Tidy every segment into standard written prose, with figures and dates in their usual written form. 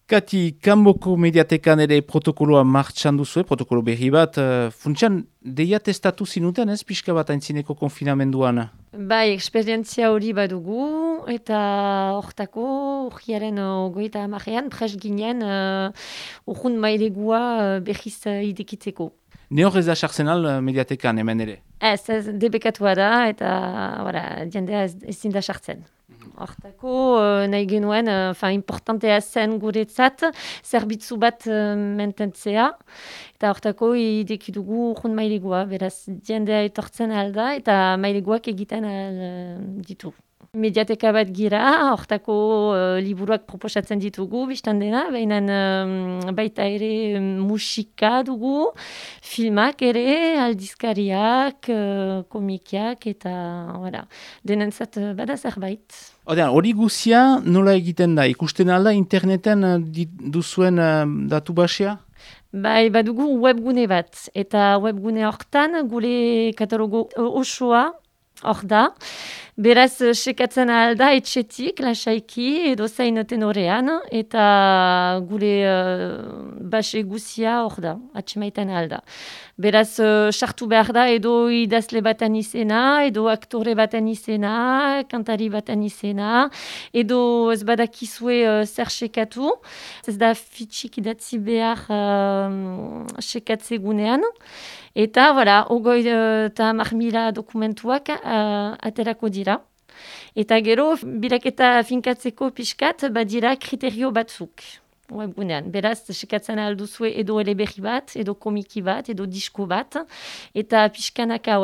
Kati, kanboko mediatekan ere protokoloa martxan duzue, protokolo berri bat, funtsian deia testatu zinuten ez, pixka bat aintzineko konfinamenduan? Bai, eksperientzia hori badugu, eta hortako, urriaren 30ean, prest ginen, urrun mailegua berriz idekitzeko. Ne hor ez da sartzen al mediatekan hemen ere? Ez debekatua da, eta jendea ezin da sartzen. Hortako, nahi genuen, importantea zen guretzat, zerbitzu bat mantentzea, eta hortako idekidugu urrun mailegua, beraz jendea etortzen alda, eta maileguak egiten ditu. Mediateka bat gira, hortako liburuak proposatzen ditugu, biztan dena, baita ere musika dugu, filmak ere, aldizkariak, komikiak, eta denentzat bada zerbait. Hori guzia nola egiten da? Ikusten alda interneten duzuen datu basia? Bai, badugu webgune bat, eta webgune hortan gure katalogo osoa hor da. Beraz, sekatzen alda etxetik, lasaiki, edo zain tenorean, eta gure base guzia hor da, atxemaiten alda. Beraz, sartu behar da, edo idazle baten izena, edo aktore baten izena, kantari baten izena, edo ez badakizue zer sekatu. Ez da fitxik idatzi behar sekatze gunean. Eta, 30.000 dokumentuak aterako dira. Eta gero, bilaketa finkatzeko pixkat, badira kriterio batzuk webgunean. Beraz, sekatzen alduzue edo eleberri bat, edo komiki bat, edo disko bat. Eta pixkanaka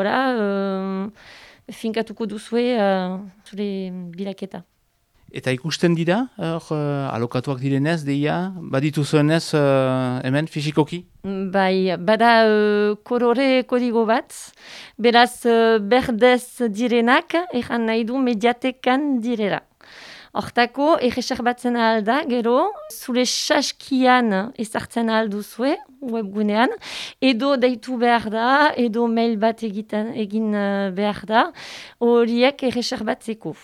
finkatuko duzue zure bilaketa. Eta ikusten dira, alokatuak direnez, deia, baditu zuenez hemen fizikoki? Bai, bada kolore kodigo bat, beraz berdez direnak, egan nahi du mediatekan direla. Hortako, erreserbatzen alda, gero, zure saskian ezartzen alduzue, webgunean, edo deitu behar da, edo mail bat egin behar da, horiek erreserbatzeko.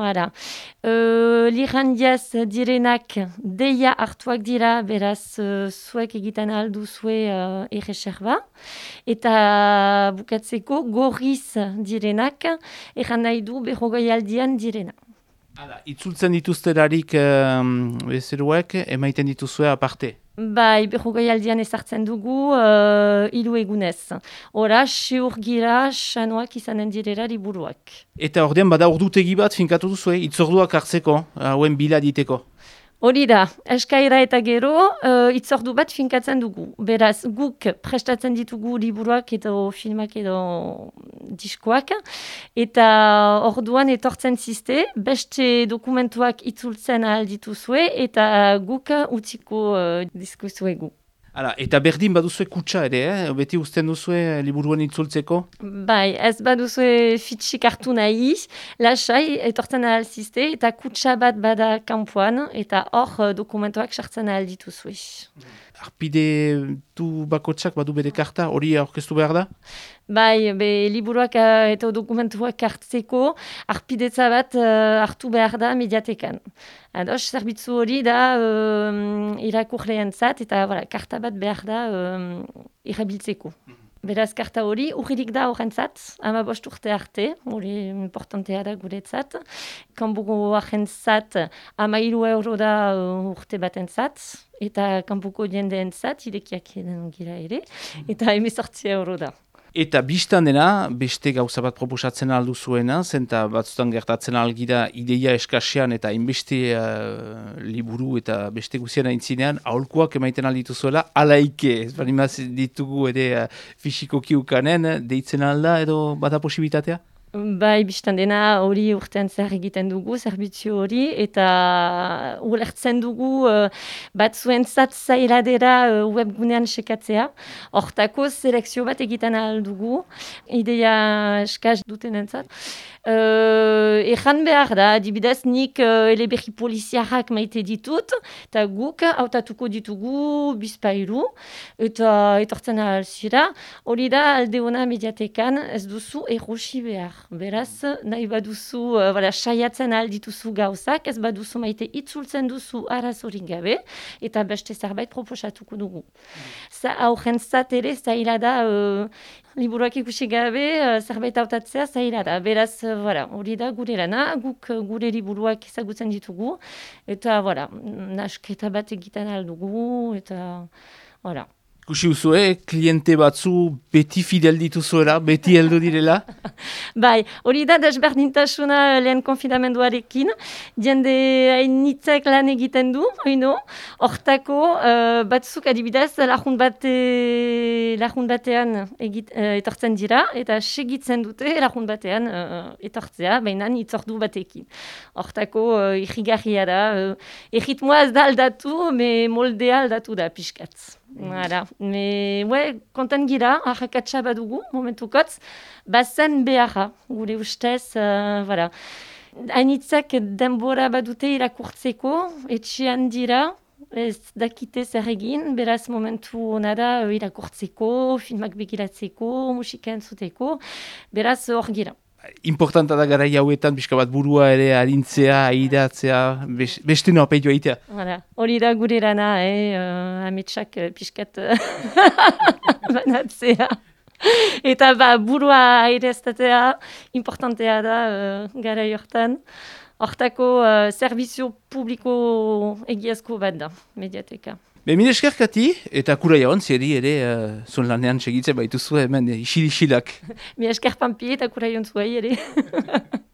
Lirandiaz direnak deia hartuak dira, beraz, zuek egiten alduzue erreserba, eta bukatzeko gorriz direnak, egan nahi du berrogeialdian direna. Itzultzen dituzterarik bezeruek, emaiten dituzue aparte? Bai, berrogeialdian ezartzen dugu 3 egunez. Hora, seur gira, sanoak izanen direla liburuak. Eta ordean bada ordutegi bat finkatu duzue, itzorduak hartzeko, hauen bila diteko? Hori da, eskaira eta gero, itzordu bat finkatzen dugu. Beraz, guk prestatzen ditugu liburuak edo filmak edo diskoak, eta orduan etortzen ziste, beste dokumentuak itzultzen ahal dituzue, eta guk utziko diskuzuegu. Eta berdin baduzue kutsa ere, beti uzten duzue liburuen itzultzeko? Bai, ez baduzue fitxik hartu nahi, lasai etortzen ahal ziste, eta kutsa bat bada kanpoan, eta hor dokumentuak sartzen ahal dituzue. Arpide du bakotsak badu bere karta, hori aurkeztu behar da? Bai, liburuak eta dokumentuak hartzeko, arpidetza bat hartu behar da mediatekan. Ados, zerbitzu hori da irakurleentzat eta karta bat behar da erabiltzeko. Beraz, karta hori urririk da horrentzat, 15 urte arte, hori importantea da guretzat. Kanpoko agentzat 13 euro da urte batentzat, eta kanpoko jendeentzat, irekiak gira ere, eta 18 euro da. Eta biztan dena, beste gauza bat proposatzen aldu zuena, zenta batzutan gertatzen algira ideia eskasean eta inbeste liburu eta beste guzian aintzinean, aholkuak emaiten alditu zuela, alaike, ez banimaz ditugu ere fisikoki ukanen, deitzen alda edo bada posibitatea? Bai, biztan dena hori urtean zer egiten dugu, zerbitzu hori, eta ulertzen dugu batzuentzat zailadera webgunean sekatzea. Hortako selekzio bat egiten ahal dugu, ideia eskaz dutenentzat. Ejan behar da, adibidez nik eleberri poliziarrak maite ditut, eta guk hautatuko ditugu bizpailu, eta etortzen ahal zira. Hori da alde ona mediatekan ez duzu errosi behar. Beraz, nahi baduzu, saiatzen aldituzu gauzak, ez baduzu maite itzultzen duzu arazorik gabe, eta beste zerbait proposatuko dugu. Aurrentzat ere, zaila da, liburuak ikusi gabe, zerbait hautatzea zaila da. Beraz, hori da gure lana, guk gure liburuak ezagutzen ditugu, eta, nasketa bat egiten aldugu, eta, Ikusi uzue, kliente batzu beti fidel dituzuela, beti heldu direla? Bai, hori da desberdintasuna lehen konfinamenduarekin. Jende hainitzek lan egiten du, hortako batzuk adibidez lagun batean etortzen dira, eta segitzen dute lagun batean etortzea, baina itzordu batekin. Hortako irrigarria da, erritmoa ez da aldatu, moldea aldatu da pixkatz. Konten gira, ahakatsa badugu, momentukotz, bazen beharra, gure ustez, hainitzak denbora badute irakurtzeko, etxean dira, ez dakite zer egin, beraz momentu hona da irakurtzeko, filmak begiratzeko, musika entzuteko, beraz hor gira. Importanta da garai hauetan, pixka bat burua ere harintzea, airatzea, beste norpeitu egitea. Hori da gure lana, ametsak pixkat banatzea. Eta burua aireztatea importantea da garai hortan. Hortako zerbizio publiko egiazko bat da, mediateka. Mil esker Kati, eta kura jaun, zeri ere zuen lanean segitzen baituzu hemen isilak. Mil esker Pampi eta kura jaun zuai ere.